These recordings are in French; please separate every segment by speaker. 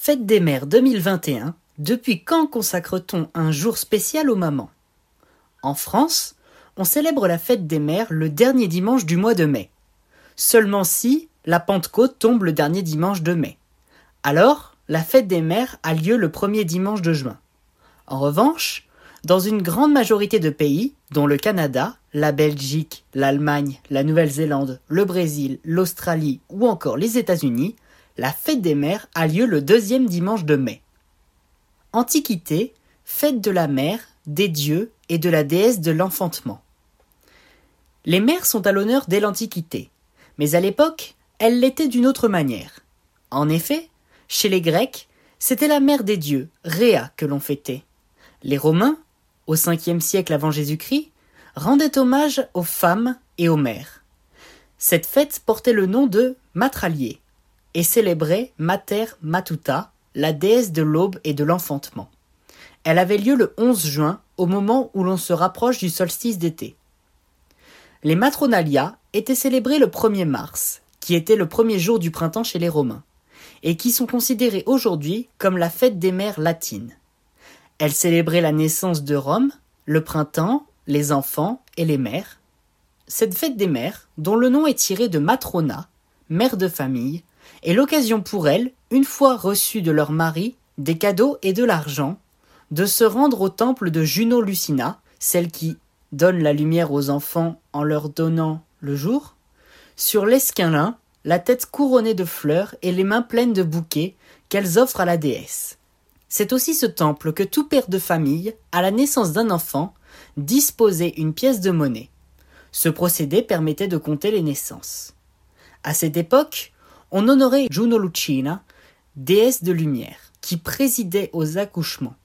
Speaker 1: Fête des mères 2021, depuis quand consacre-t-on un jour spécial aux mamans? En France, on célèbre la fête des mères le dernier dimanche du mois de mai. Seulement si la Pentecôte tombe le dernier dimanche de mai. Alors, la fête des mères a lieu le premier dimanche de juin. En revanche, dans une grande majorité de pays, dont le Canada, la Belgique, l'Allemagne, la Nouvelle-Zélande, le Brésil, l'Australie ou encore les États-Unis, la fête des mères a lieu le deuxième dimanche de mai. Antiquité, fête de la mère, des dieux et de la déesse de l'enfantement. Les mères sont à l'honneur dès l'Antiquité, mais à l'époque, elles l'étaient d'une autre manière. En effet, chez les Grecs, c'était la mère des dieux, Rhea, que l'on fêtait. Les Romains, au 5e siècle avant Jésus-Christ, rendaient hommage aux femmes et aux mères. Cette fête portait le nom de Matralier et célébrait Mater Matuta, la déesse de l'aube et de l'enfantement. Elle avait lieu le 11 juin, au moment où l'on se rapproche du solstice d'été. Les Matronalia étaient célébrées le 1er mars, qui était le premier jour du printemps chez les Romains, et qui sont considérées aujourd'hui comme la fête des mères latine. Elles célébraient la naissance de Rome, le printemps, les enfants et les mères. Cette fête des mères, dont le nom est tiré de matrona, mère de famille, est l'occasion pour elles, une fois reçues de leur mari, des cadeaux et de l'argent, de se rendre au temple de Juno Lucina, celle qui donne la lumière aux enfants en leur donnant le jour, sur l'esquilin, la tête couronnée de fleurs et les mains pleines de bouquets qu'elles offrent à la déesse. C'est aussi ce temple que tout père de famille, à la naissance d'un enfant, disposait une pièce de monnaie. Ce procédé permettait de compter les naissances. À cette époque, on honorait Juno Lucina, déesse de lumière, qui présidait aux accouchements.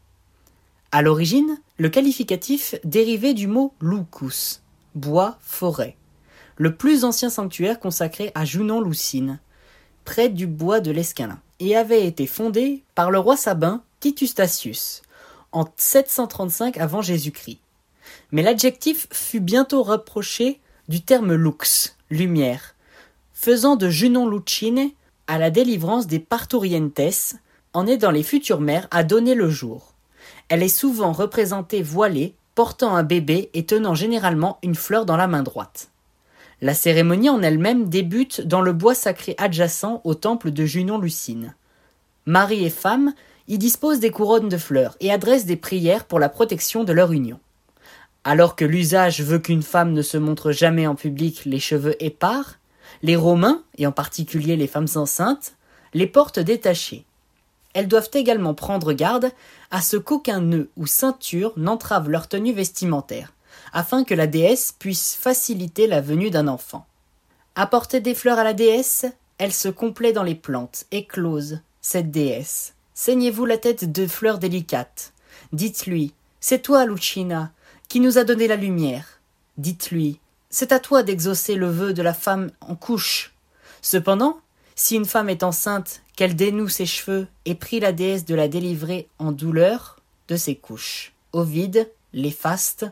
Speaker 1: À l'origine, le qualificatif dérivait du mot lucus, bois, forêt, le plus ancien sanctuaire consacré à Junon Lucine, près du bois de l'Esquilin, et avait été fondé par le roi sabin Titus Statius, en 735 avant Jésus-Christ. Mais l'adjectif fut bientôt rapproché du terme lux, lumière, faisant de Junon Lucine à la délivrance des parturientes, en aidant les futures mères à donner le jour. Elle est souvent représentée voilée, portant un bébé et tenant généralement une fleur dans la main droite. La cérémonie en elle-même débute dans le bois sacré adjacent au temple de Junon Lucine. Mari et femme y disposent des couronnes de fleurs et adressent des prières pour la protection de leur union. Alors que l'usage veut qu'une femme ne se montre jamais en public les cheveux épars, les Romains, et en particulier les femmes enceintes, les portent détachés. Elles doivent également prendre garde à ce qu'aucun nœud ou ceinture n'entrave leur tenue vestimentaire, afin que la déesse puisse faciliter la venue d'un enfant. Apporter des fleurs à la déesse, elle se complaît dans les plantes, éclose, cette déesse. Saignez-vous la tête de fleurs délicates. Dites-lui, c'est toi, Lucina, qui nous a donné la lumière. Dites-lui, c'est à toi d'exaucer le vœu de la femme en couche. Cependant, si une femme est enceinte, qu'elle dénoue ses cheveux et prie la déesse de la délivrer en douleur de ses couches. Ovide, les Fastes,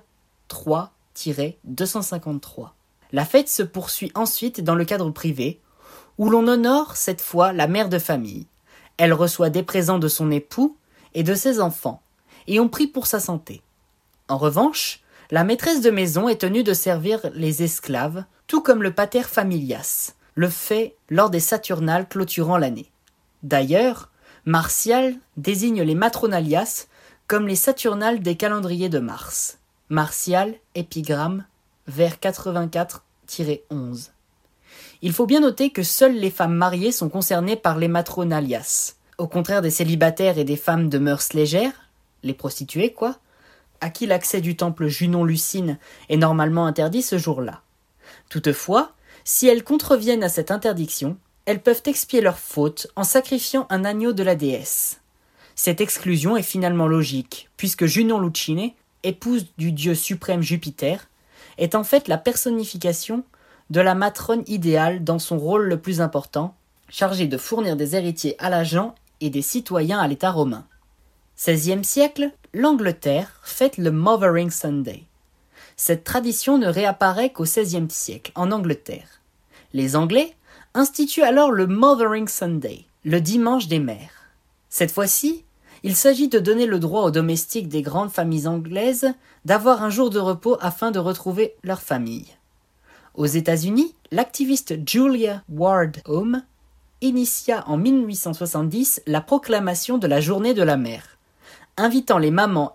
Speaker 1: 3-253. La fête se poursuit ensuite dans le cadre privé, où l'on honore cette fois la mère de famille. Elle reçoit des présents de son époux et de ses enfants, et on prie pour sa santé. En revanche, la maîtresse de maison est tenue de servir les esclaves, tout comme le pater familias, le fait lors des Saturnales clôturant l'année. D'ailleurs, Martial désigne les matronalias comme les Saturnales des calendriers de Mars. Martial, épigramme, vers 84-11. Il faut bien noter que seules les femmes mariées sont concernées par les matronalias, au contraire des célibataires et des femmes de mœurs légères, les prostituées quoi, à qui l'accès du temple Junon Lucine est normalement interdit ce jour-là. Toutefois, si elles contreviennent à cette interdiction, elles peuvent expier leur faute en sacrifiant un agneau de la déesse. Cette exclusion est finalement logique, puisque Junon Lucine, épouse du dieu suprême Jupiter, est en fait la personnification de la matrone idéale dans son rôle le plus important, chargée de fournir des héritiers à la gens et des citoyens à l'État romain. 16e siècle, l'Angleterre fête le Mothering Sunday. Cette tradition ne réapparaît qu'au XVIe siècle, en Angleterre. Les Anglais instituent alors le Mothering Sunday, le dimanche des mères. Cette fois-ci, il s'agit de donner le droit aux domestiques des grandes familles anglaises d'avoir un jour de repos afin de retrouver leur famille. Aux États-Unis, l'activiste Julia Ward Howe initia en 1870 la proclamation de la Journée de la mère, invitant les mamans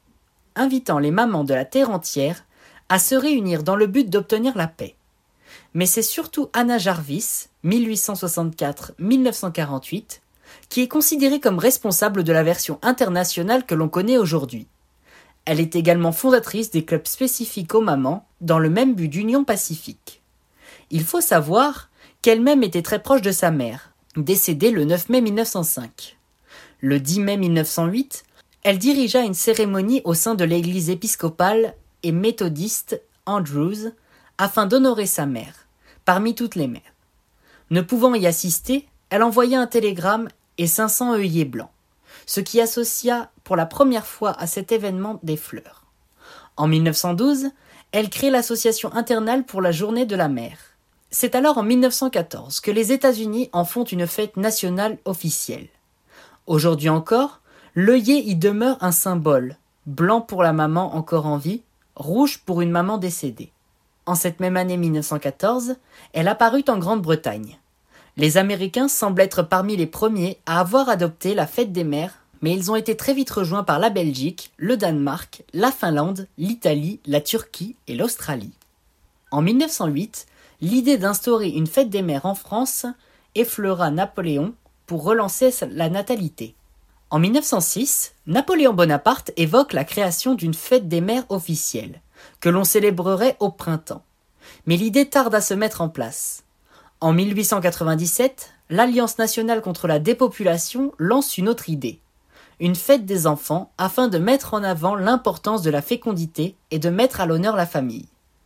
Speaker 1: de la terre entière à se réunir dans le but d'obtenir la paix. Mais c'est surtout Anna Jarvis, 1864-1948, qui est considérée comme responsable de la version internationale que l'on connaît aujourd'hui. Elle est également fondatrice des clubs spécifiques aux mamans dans le même but d'union pacifique. Il faut savoir qu'elle-même était très proche de sa mère, décédée le 9 mai 1905. Le 10 mai 1908, elle dirigea une cérémonie au sein de l'église épiscopale et méthodiste Andrews afin d'honorer sa mère, parmi toutes les mères. Ne pouvant y assister, elle envoya un télégramme et 500 œillets blancs, ce qui associa pour la première fois à cet événement des fleurs. En 1912, elle crée l'Association internationale pour la Journée de la mère. C'est alors en 1914 que les États-Unis en font une fête nationale officielle. Aujourd'hui encore, l'œillet y demeure un symbole, blanc pour la maman encore en vie, rouge pour une maman décédée. En cette même année 1914, elle apparut en Grande-Bretagne. Les Américains semblent être parmi les premiers à avoir adopté la fête des mères, mais ils ont été très vite rejoints par la Belgique, le Danemark, la Finlande, l'Italie, la Turquie et l'Australie. En 1908, l'idée d'instaurer une fête des mères en France effleura Napoléon pour relancer la natalité. En 1906, Napoléon Bonaparte évoque la création d'une fête des mères officielle, que l'on célébrerait au printemps. Mais l'idée tarde à se mettre en place. En 1897, l'Alliance nationale contre la dépopulation lance une autre idée, une fête des enfants afin de mettre en avant l'importance de la fécondité et de mettre à l'honneur la famille.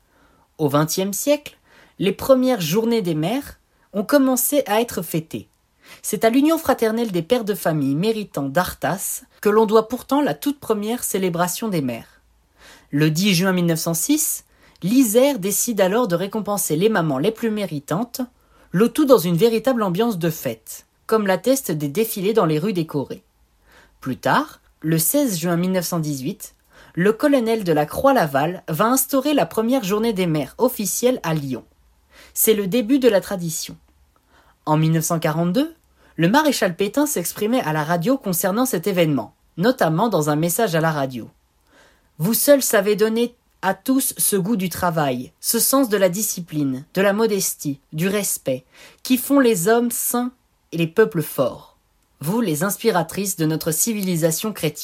Speaker 1: Au XXe siècle, les premières journées des mères ont commencé à être fêtées. C'est à l'Union fraternelle des pères de famille méritants d'Arthas que l'on doit pourtant la toute première célébration des mères. Le 10 juin 1906, l'Isère décide alors de récompenser les mamans les plus méritantes, le tout dans une véritable ambiance de fête, comme l'attestent des défilés dans les rues décorées. Plus tard, le 16 juin 1918, le colonel de la Croix-Laval va instaurer la première journée des mères officielle à Lyon. C'est le début de la tradition. En 1942, le maréchal Pétain s'exprimait à la radio concernant cet événement, notamment dans un message à la radio. « Vous seuls savez donner à tous ce goût du travail, ce sens de la discipline, de la modestie, du respect, qui font les hommes saints et les peuples forts. Vous, les inspiratrices de notre civilisation chrétienne. »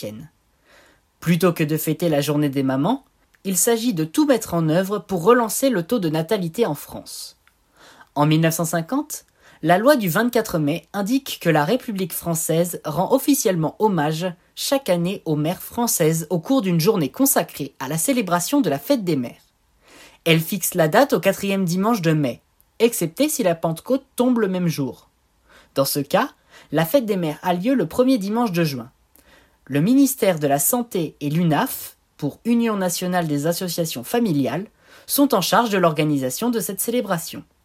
Speaker 1: Plutôt que de fêter la journée des mamans, il s'agit de tout mettre en œuvre pour relancer le taux de natalité en France. En 1950, la loi du 24 mai indique que la République française rend officiellement hommage chaque année aux mères françaises au cours d'une journée consacrée à la célébration de la fête des mères. Elle fixe la date au 4e dimanche de mai, excepté si la Pentecôte tombe le même jour. Dans ce cas, la fête des mères a lieu le 1er dimanche de juin. Le ministère de la Santé et l'UNAF, pour Union nationale des associations familiales, sont en charge de l'organisation de cette célébration.